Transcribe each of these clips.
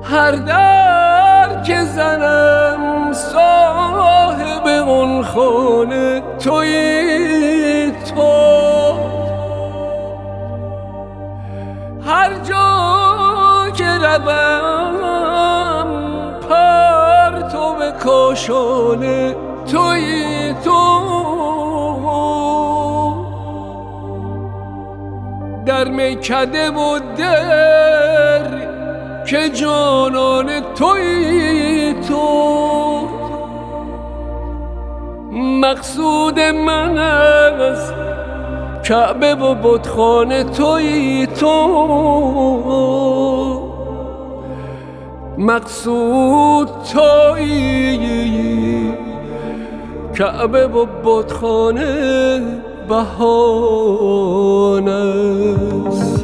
هر در که زنم صاحب اون خانه تویی تو. هر جا که روم پرتو کاشانه تویی تو. در میکده و در که جانان تویی تو. مقصود من از کعبه و بتخانه تویی تو. مقصود تویی، کعبه و بتخانه بهانه است.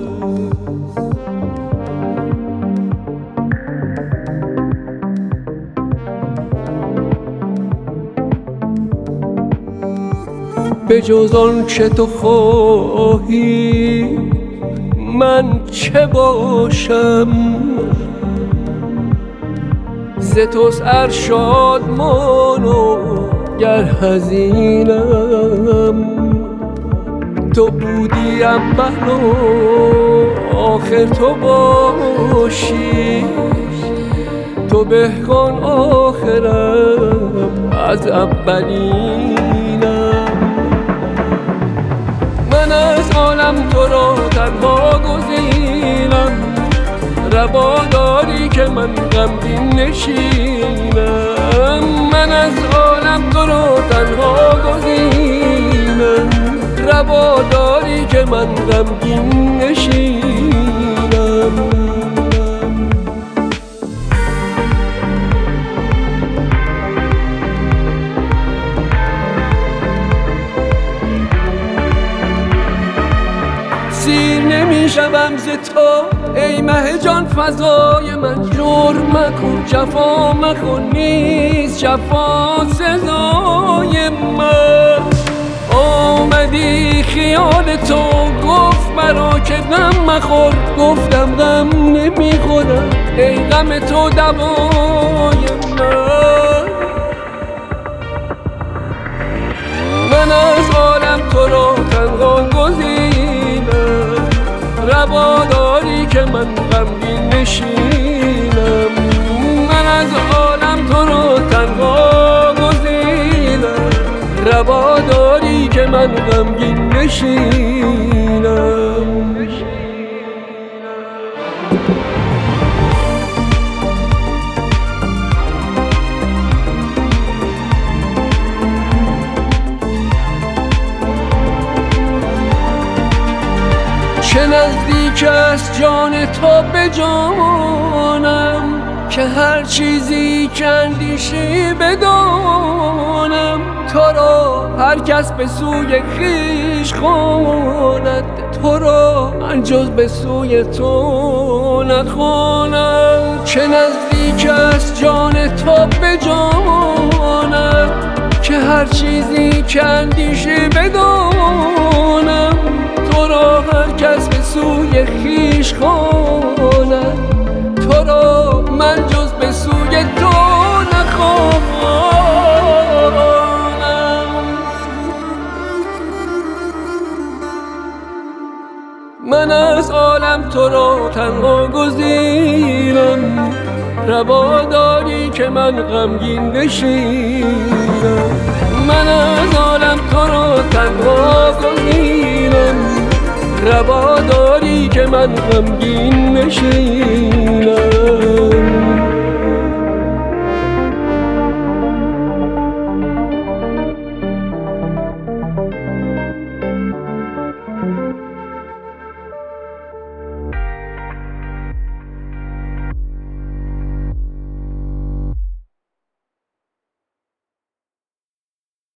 به جز آن که تو خواهی من چه باشم؟ ز توست ارشادمان و گر حزینم. تو بودی اول و آخر تو باشی. تو به کن آخرم از اولینم. من از عالم تو را تنها گزینم. روا داری که من غمگین نشینم. من از عالم تو را تنها گزینم. روا داری که من غمگین نشینم. سیر نمی شوم ز تو ای مه جان فضای من. جرم مکن جفا مکن نیست جفا سزای من. آمدی خیال تو گفت مرا که غم مخور. گفتم غم نمی خورم ای غم تو دوای من. من از عالم تو را تنها گزینم. روا داری که من غمگین نشینم. من از عالم تو را تنها گزینم. روا داری که من غمگین نشینم. چه نزدیک است جان تو به جانم که هر چیزی که اندیشی بدانم. تو را هر کس به سوی خویش خواند. تو را من جز به سوی تو نخوانم. چه نزدیک است جان تو به جانم که هر چیزی که اندیشی بدانم. تو را هر کس به سوی خویش خواند. تو را من جز به سوی تو نخوانم. من از عالم تو را تنها گزینم. روا داری که من غمگین نشینم. من از عالم تو را تنها گزینم. روا داری که من غمگین نشینم.